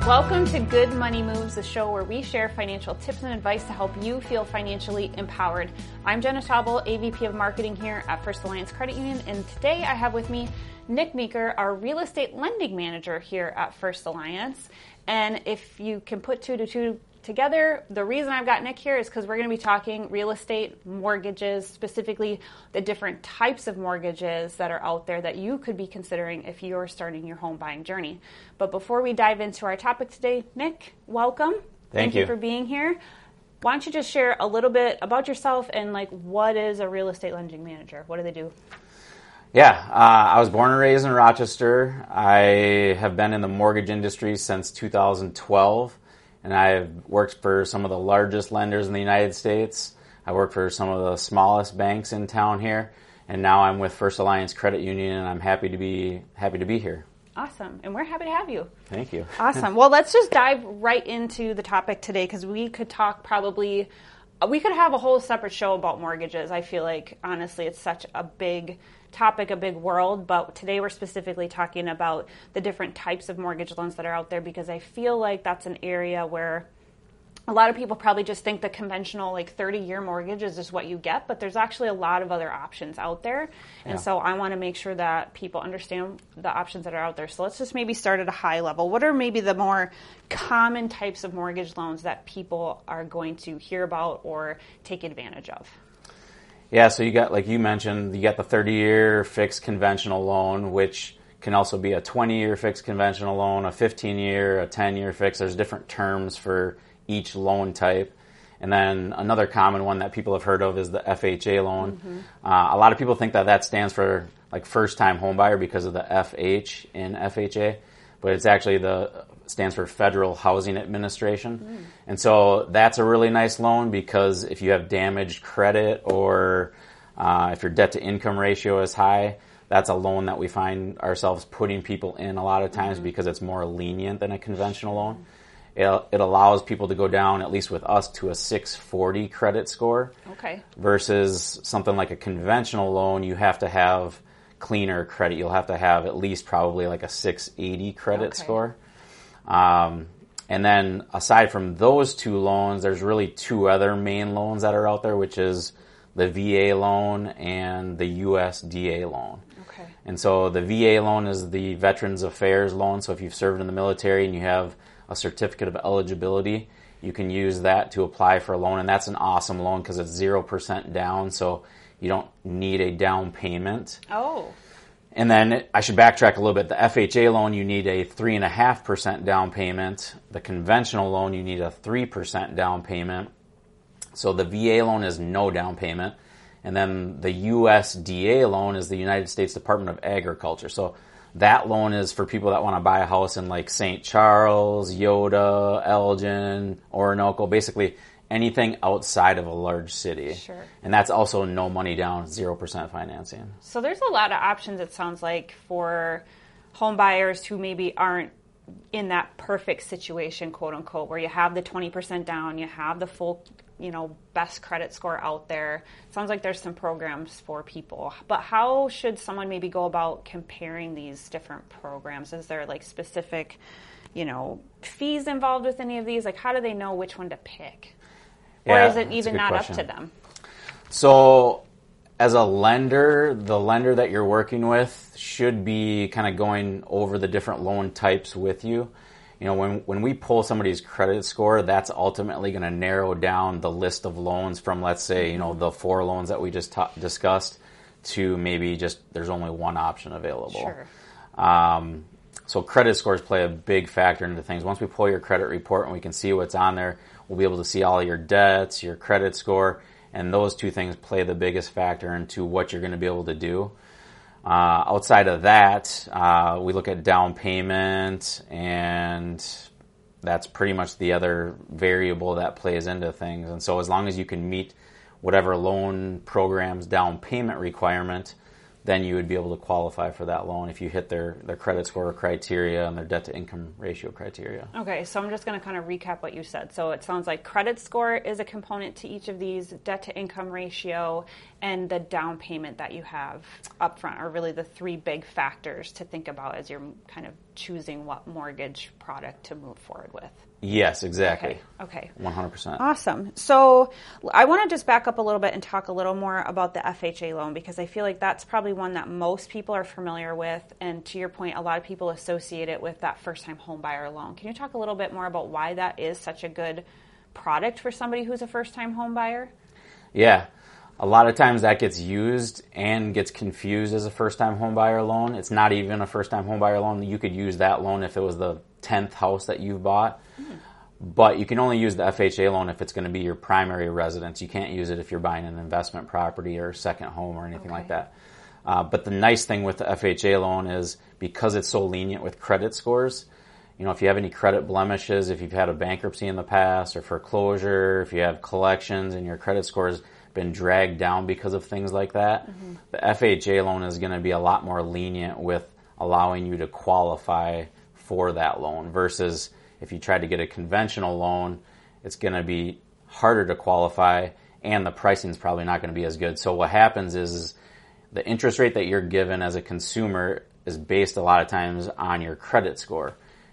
Welcome to Good Money Moves, the show where we share financial tips and advice to help you feel financially empowered. I'm Jenna Taubel, AVP of Marketing here at First Alliance Credit Union, and today I have with me Nick Meeker, our Real Estate Lending Manager here at First Alliance. And if you can put two to two together, the reason I've got Nick here is because we're going to be talking real estate mortgages, specifically the different types of mortgages that are out there that you could be considering if you're starting your home buying journey. But before we dive into our topic today, Nick, welcome. Thank you for being here. Why don't you just share a little bit about yourself and what is a real estate lending manager? What do they do? Yeah, I was born and raised in Rochester. I have been in the mortgage industry since 2012. And I've worked for some of the largest lenders in the United States. I worked for some of the smallest banks in town here. And now I'm with First Alliance Credit Union, and I'm happy to be here. Awesome. And we're happy to have you. Thank you. Awesome. Well, let's just dive right into the topic today, because we could have a whole separate show about mortgages. I feel like, honestly, it's such a big topic, a big world, but today we're specifically talking about the different types of mortgage loans that are out there, because I feel like that's an area where a lot of people probably just think the conventional 30-year mortgage is just what you get, but there's actually a lot of other options out there. And so I want to make sure that people understand the options that are out there. So let's just maybe start at a high level. What are maybe the more common types of mortgage loans that people are going to hear about or take advantage of? Yeah, so you got, like you mentioned, you got the 30-year fixed conventional loan, which can also be a 20-year fixed conventional loan, a 15-year, a 10-year fixed. There's different terms for each loan type. And then another common one that people have heard of is the FHA loan. Mm-hmm. A lot of people think that stands for first-time home buyer because of the FH in FHA, but it's actually stands for Federal Housing Administration. Mm. And so that's a really nice loan, because if you have damaged credit or if your debt-to-income ratio is high, that's a loan that we find ourselves putting people in a lot of times, because it's more lenient than a conventional loan. It allows people to go down, at least with us, to a 640 credit score. Okay. Versus something like a conventional loan, you have to have cleaner credit. You'll have to have at least probably a 680 credit score. And then aside from those two loans, there's really two other main loans that are out there, which is the VA loan and the USDA loan. Okay. And so the VA loan is the Veterans Affairs loan. So if you've served in the military and you have a certificate of eligibility, you can use that to apply for a loan. And that's an awesome loan because it's 0% down, so you don't need a down payment. Oh. And then I should backtrack a little bit. The FHA loan, you need a 3.5% down payment. The conventional loan, you need a 3% down payment. So the VA loan is no down payment. And then the USDA loan is the United States Department of Agriculture. So that loan is for people that want to buy a house in St. Charles, Yoda, Elgin, Orinoco, basically anything outside of a large city. Sure. And that's also no money down, 0% financing. So there's a lot of options, it sounds like, for home buyers who maybe aren't in that perfect situation, quote unquote, where you have the 20% down, you have the full, best credit score out there. It sounds like there's some programs for people. But how should someone maybe go about comparing these different programs? Is there specific, fees involved with any of these? How do they know which one to pick? Or is it even not up to them? So as a lender, the lender that you're working with should be kind of going over the different loan types with you. When we pull somebody's credit score, that's ultimately going to narrow down the list of loans from, let's say, the 4 loans that we just discussed to maybe just there's only one option available. Sure. So credit scores play a big factor into things. Once we pull your credit report and we can see what's on there, we'll be able to see all your debts, your credit score, and those two things play the biggest factor into what you're going to be able to do. Outside of that, we look at down payment, and that's pretty much the other variable that plays into things. And so as long as you can meet whatever loan program's down payment requirement, then you would be able to qualify for that loan if you hit their credit score criteria and their debt-to-income ratio criteria. Okay, so I'm just going to kind of recap what you said. So it sounds like credit score is a component to each of these, debt-to-income ratio, and the down payment that you have upfront are really the three big factors to think about as you're kind of choosing what mortgage product to move forward with. Yes, exactly. Okay. 100%. Awesome. So I want to just back up a little bit and talk a little more about the FHA loan, because I feel like that's probably one that most people are familiar with. And to your point, a lot of people associate it with that first-time home buyer loan. Can you talk a little bit more about why that is such a good product for somebody who's a first-time home buyer? Yeah. A lot of times that gets used and gets confused as a first-time home buyer loan. It's not even a first-time home buyer loan. You could use that loan if it was the 10th house that you've bought. But you can only use the FHA loan if it's going to be your primary residence. You can't use it if you're buying an investment property or a second home or anything like that. But the nice thing with the FHA loan is because it's so lenient with credit scores, if you have any credit blemishes, if you've had a bankruptcy in the past or foreclosure, if you have collections and your credit score's been dragged down because of things like that, the FHA loan is going to be a lot more lenient with allowing you to qualify for that loan versus if you try to get a conventional loan, it's going to be harder to qualify and the pricing is probably not going to be as good. So what happens is the interest rate that you're given as a consumer is based a lot of times on your credit score.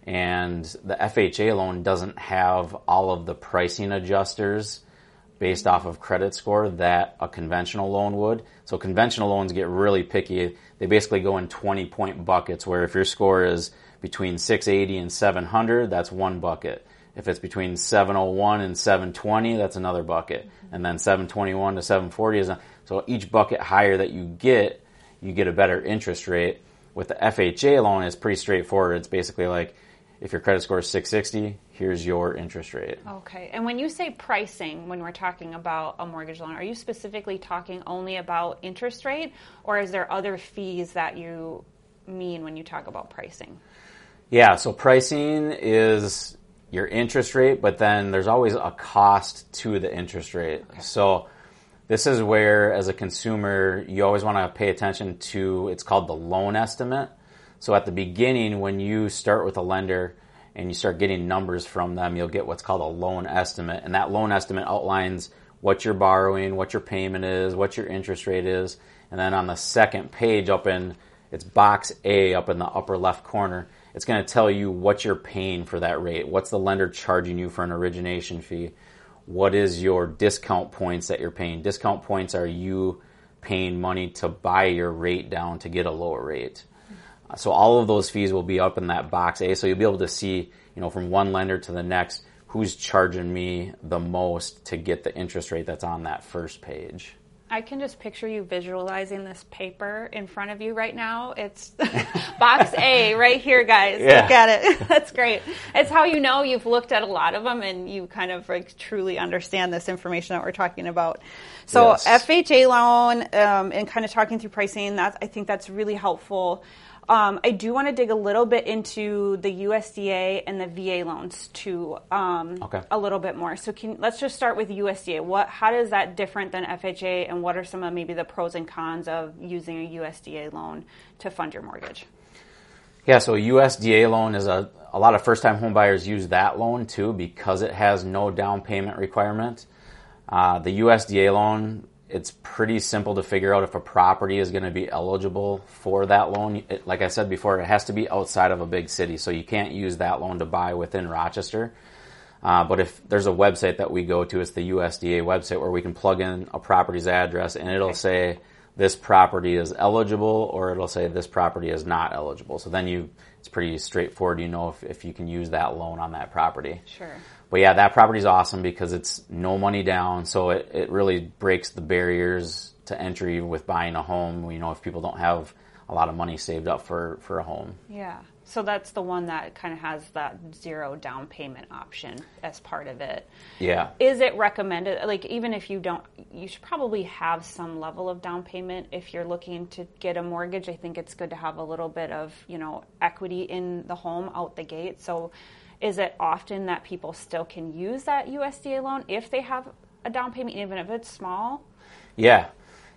And the FHA loan doesn't have all of the pricing adjusters based off of credit score that a conventional loan would. So conventional loans get really picky. They basically go in 20-point buckets where if your score is between 680 and 700, that's one bucket. If it's between 701 and 720, that's another bucket. And then 721 to 740 is so each bucket higher that you get a better interest rate. With the FHA loan, it's pretty straightforward. It's basically like if your credit score is 660, here's your interest rate. Okay. And when you say pricing, when we're talking about a mortgage loan, are you specifically talking only about interest rate, or is there other fees that you mean when you talk about pricing? Yeah, so pricing is your interest rate, but then there's always a cost to the interest rate. Okay. So this is where, as a consumer, you always want to pay attention to, it's called the loan estimate. So at the beginning, when you start with a lender and you start getting numbers from them, you'll get what's called a loan estimate. And that loan estimate outlines what you're borrowing, what your payment is, what your interest rate is. And then on the second page it's box A up in the upper left corner, it's going to tell you what you're paying for that rate. What's the lender charging you for an origination fee? What is your discount points that you're paying? Discount points are you paying money to buy your rate down to get a lower rate. So all of those fees will be up in that box A. So you'll be able to see, from one lender to the next, who's charging me the most to get the interest rate that's on that first page. I can just picture you visualizing this paper in front of you right now. It's box A right here, guys. Yeah. Look at it. That's great. It's how you know you've looked at a lot of them and you kind of truly understand this information that we're talking about. So yes. FHA loan and kind of talking through pricing, I think that's really helpful. I do want to dig a little bit into the USDA and the VA loans too, a little bit more. So let's just start with USDA. How is that different than FHA, and what are some of maybe the pros and cons of using a USDA loan to fund your mortgage? Yeah, so a USDA loan is a lot of first-time home buyers use that loan too because it has no down payment requirement. The USDA loan, it's pretty simple to figure out if a property is going to be eligible for that loan. Like I said before, it has to be outside of a big city, so you can't use that loan to buy within Rochester. But if there's a website that we go to, it's the USDA website where we can plug in a property's address and it'll say this property is eligible or it'll say this property is not eligible. So then it's pretty straightforward. If you can use that loan on that property. Sure. But yeah, that property's awesome because it's no money down, so it really breaks the barriers to entry with buying a home, if people don't have a lot of money saved up for a home. Yeah. So that's the one that kind of has that zero down payment option as part of it. Yeah. Is it recommended, even if you don't, you should probably have some level of down payment if you're looking to get a mortgage. I think it's good to have a little bit of, equity in the home out the gate. So is it often that people still can use that USDA loan if they have a down payment, even if it's small? Yeah.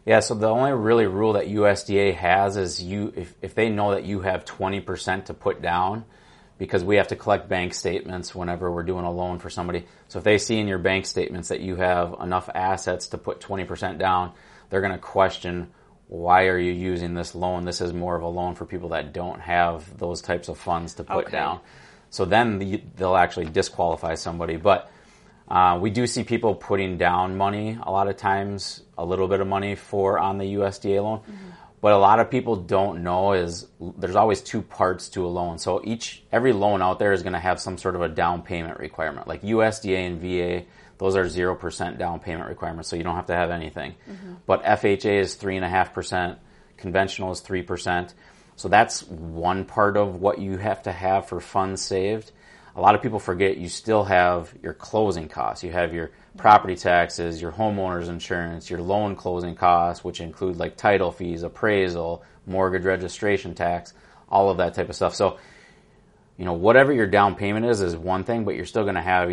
Yeah, so the only really rule that USDA has is if they know that you have 20% to put down, because we have to collect bank statements whenever we're doing a loan for somebody. So if they see in your bank statements that you have enough assets to put 20% down, they're going to question, why are you using this loan? This is more of a loan for people that don't have those types of funds to put down. So then they'll actually disqualify somebody. But we do see people putting down money a lot of times, a little bit of money on the USDA loan. Mm-hmm. What a lot of people don't know is there's always two parts to a loan. So every loan out there is going to have some sort of a down payment requirement. Like USDA and VA, those are 0% down payment requirements, so you don't have to have anything. Mm-hmm. But FHA is 3.5%, conventional is 3%. So that's one part of what you have to have for funds saved. A lot of people forget you still have your closing costs. You have your property taxes, your homeowner's insurance, your loan closing costs, which include like title fees, appraisal, mortgage registration tax, all of that type of stuff. So, whatever your down payment is one thing, but you're still going to have,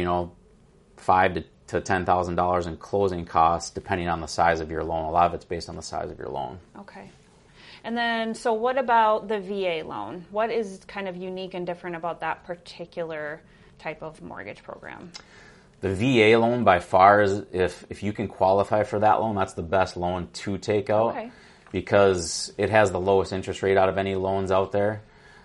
$5,000 to $10,000 in closing costs depending on the size of your loan. A lot of it's based on the size of your loan. Okay. And then, so what about the VA loan? What is kind of unique and different about that particular type of mortgage program? The VA loan by far is, if you can qualify for that loan, that's the best loan to take out. Okay. Because it has the lowest interest rate out of any loans out there.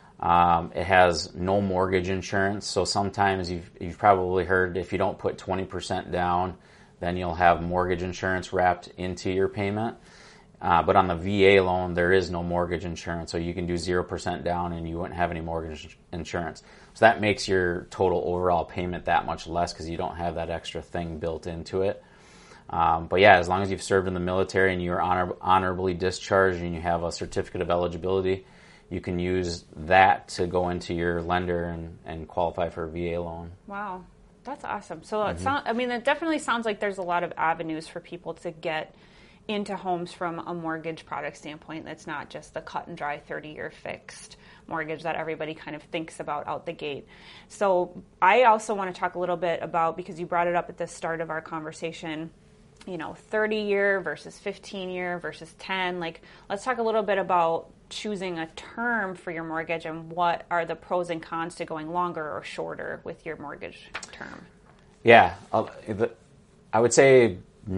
It has no mortgage insurance, so sometimes you've probably heard if you don't put 20% down, then you'll have mortgage insurance wrapped into your payment. But on the VA loan, there is no mortgage insurance, so you can do 0% down and you wouldn't have any mortgage insurance. So that makes your total overall payment that much less because you don't have that extra thing built into it. But yeah, as long as you've served in the military and you're honorably discharged and you have a certificate of eligibility, you can use that to go into your lender and qualify for a VA loan. Wow, that's awesome. So it definitely sounds like there's a lot of avenues for people to get into homes from a mortgage product standpoint. That's not just the cut and dry 30-year fixed mortgage that everybody kind of thinks about out the gate. So I also want to talk a little bit about, because you brought it up at the start of our conversation, 30-year versus 15-year versus 10. Let's talk a little bit about choosing a term for your mortgage and what are the pros and cons to going longer or shorter with your mortgage term. Yeah, I would say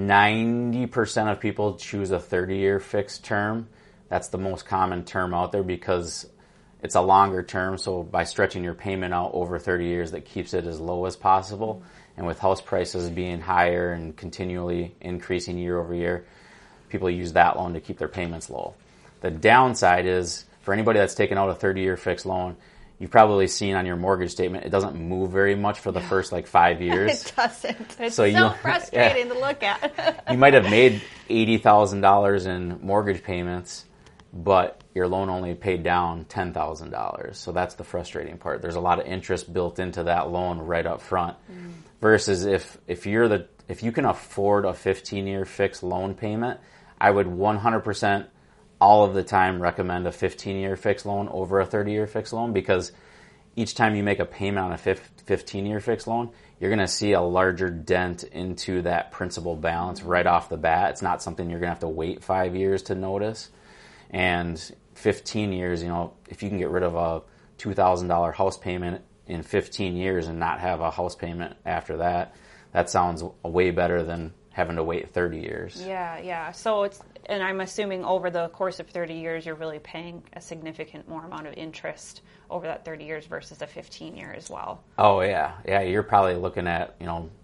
90% of people choose a 30-year fixed term. That's the most common term out there because it's a longer term, so by stretching your payment out over 30 years, that keeps it as low as possible. And with house prices being higher and continually increasing year over year, people use that loan to keep their payments low. The downside is, for anybody that's taken out a 30-year fixed loan, you've probably seen on your mortgage statement, it doesn't move very much for the first 5 years. It doesn't. It's so frustrating to look at. You might have made $80,000 in mortgage payments, but your loan only paid down $10,000. So that's the frustrating part. There's a lot of interest built into that loan right up front. Versus if you can afford a 15-year fixed loan payment, I would 100% all of the time recommend a 15-year fixed loan over a 30-year fixed loan, because each time you make a payment on a 15-year fixed loan, you're going to see a larger dent into that principal balance right off the bat. It's not something you're going to have to wait 5 years to notice. And 15 years, if you can get rid of a $2,000 house payment in 15 years and not have a house payment after that, that sounds way better than having to wait 30 years. Yeah. So and I'm assuming over the course of 30 years, you're really paying a significant more amount of interest over that 30 years versus a 15-year as well. Oh, yeah. Yeah, you're probably looking at,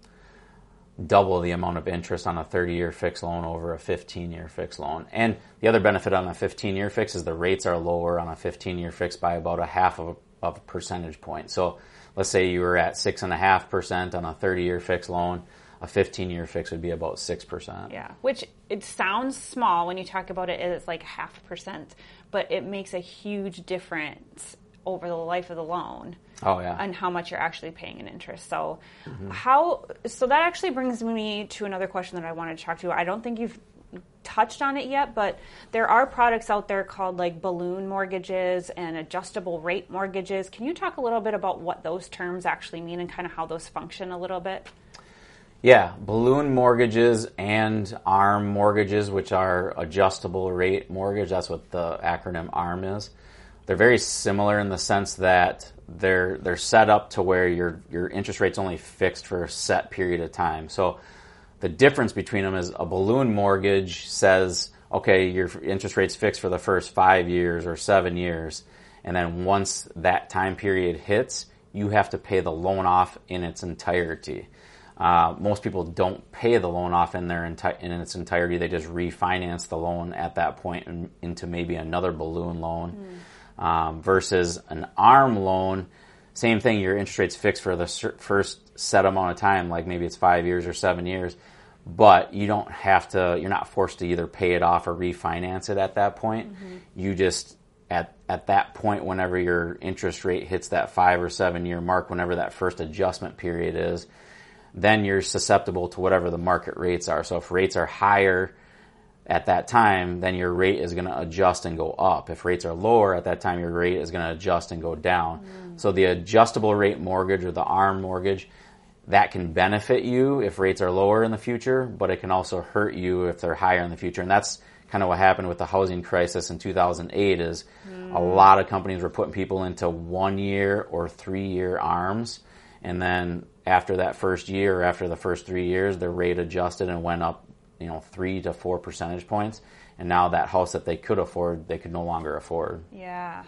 double the amount of interest on a 30-year fixed loan over a 15-year fixed loan. And the other benefit on a 15-year fix is the rates are lower on a 15-year fix by about a half of a percentage point. So let's say you were at 6.5% on a 30-year fixed loan. A 15-year fix would be about 6%. Yeah, which it sounds small when you talk about it as 0.5%, but it makes a huge difference over the life of the loan. Oh, yeah. And how much you're actually paying in interest. So so that actually brings me to another question that I wanted to talk to you. I don't think you've touched on it yet, but there are products out there called balloon mortgages and adjustable rate mortgages. Can you talk a little bit about what those terms actually mean and kind of how those function a little bit? Yeah, balloon mortgages and ARM mortgages, which are adjustable rate mortgage, that's what the acronym ARM is. They're very similar in the sense that they're set up to where your interest rate's only fixed for a set period of time. So the difference between them is a balloon mortgage says, okay, your interest rate's fixed for the first 5 years or 7 years, and then once that time period hits, you have to pay the loan off in its entirety. Most people don't pay the loan off in its entirety. They just refinance the loan at that point into maybe another balloon loan. Versus an ARM loan, same thing, your interest rate's fixed for the first set amount of time, like maybe it's 5 years or 7 years, but you're not forced to either pay it off or refinance it at that point. You just, at that point, whenever your interest rate hits that 5 or 7 year mark, whenever that first adjustment period is, then you're susceptible to whatever the market rates are. So if rates are higher at that time, then your rate is going to adjust and go up. If rates are lower at that time, your rate is going to adjust and go down. So the adjustable rate mortgage or the ARM mortgage, that can benefit you if rates are lower in the future, but it can also hurt you if they're higher in the future. And that's kind of what happened with the housing crisis in 2008 is a lot of companies were putting people into 1 year or 3 year ARMs, and then after that first year or after the first 3 years, their rate adjusted and went up 3 to 4 percentage points. And now that house that they could afford, they could no longer afford. Yeah.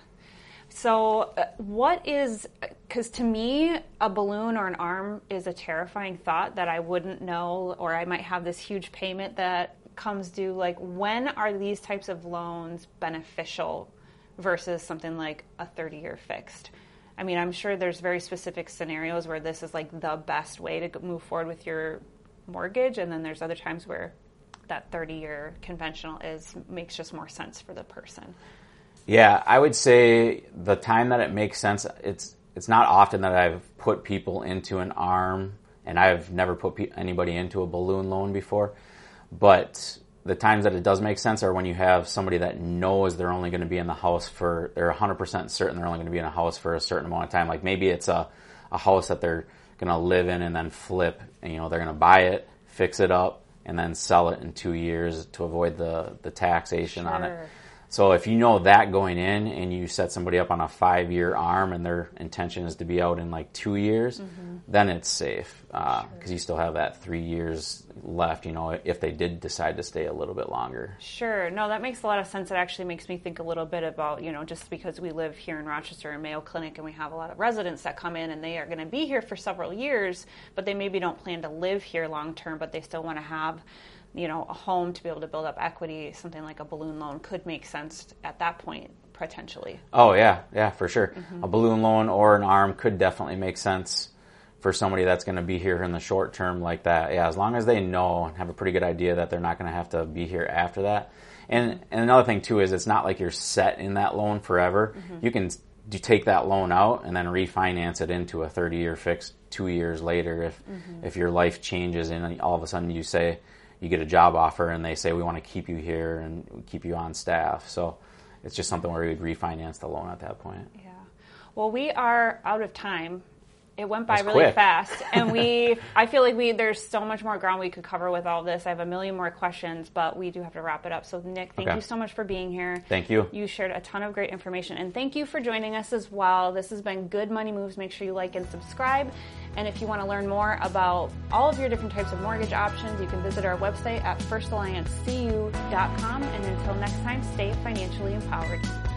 So because to me, a balloon or an ARM is a terrifying thought that I wouldn't know, or I might have this huge payment that comes due. Like, when are these types of loans beneficial versus something like a 30-year fixed? I mean, I'm sure there's very specific scenarios where this is like the best way to move forward with your mortgage, and then there's other times where that 30-year conventional makes just more sense for the person. Yeah, I would say the time that it makes sense, it's not often that I've put people into an ARM, and I've never put anybody into a balloon loan before, but the times that it does make sense are when you have somebody that knows they're only going to be in the house they're 100% certain they're only going to be in a house for a certain amount of time. Like maybe it's a house that they're going to live in and then flip, and they're going to buy it, fix it up, and then sell it in 2 years to avoid the taxation on it. So if you know that going in and you set somebody up on a 5-year ARM and their intention is to be out in like 2 years, then it's safe because you still have that 3 years left, if they did decide to stay a little bit longer. Sure. No, that makes a lot of sense. It actually makes me think a little bit about, just because we live here in Rochester and Mayo Clinic and we have a lot of residents that come in and they are going to be here for several years, but they maybe don't plan to live here long term, but they still want to have a home to be able to build up equity. Something like a balloon loan could make sense at that point, potentially. Oh, yeah, for sure. A balloon loan or an ARM could definitely make sense for somebody that's going to be here in the short term like that. Yeah, as long as they know and have a pretty good idea that they're not going to have to be here after that. And another thing, too, is it's not like you're set in that loan forever. You can take that loan out and then refinance it into a 30-year fixed 2 years later if your life changes and all of a sudden you get a job offer and they say, we want to keep you here and keep you on staff. So it's just something where we'd refinance the loan at that point. Yeah. Well, we are out of time. It went by really fast. And I feel like there's so much more ground we could cover with all this. I have a million more questions, but we do have to wrap it up. So Nick, thank you so much for being here. Thank you. You shared a ton of great information. And thank you for joining us as well. This has been Good Money Moves. Make sure you like and subscribe. And if you want to learn more about all of your different types of mortgage options, you can visit our website at firstalliancecu.com. And until next time, stay financially empowered.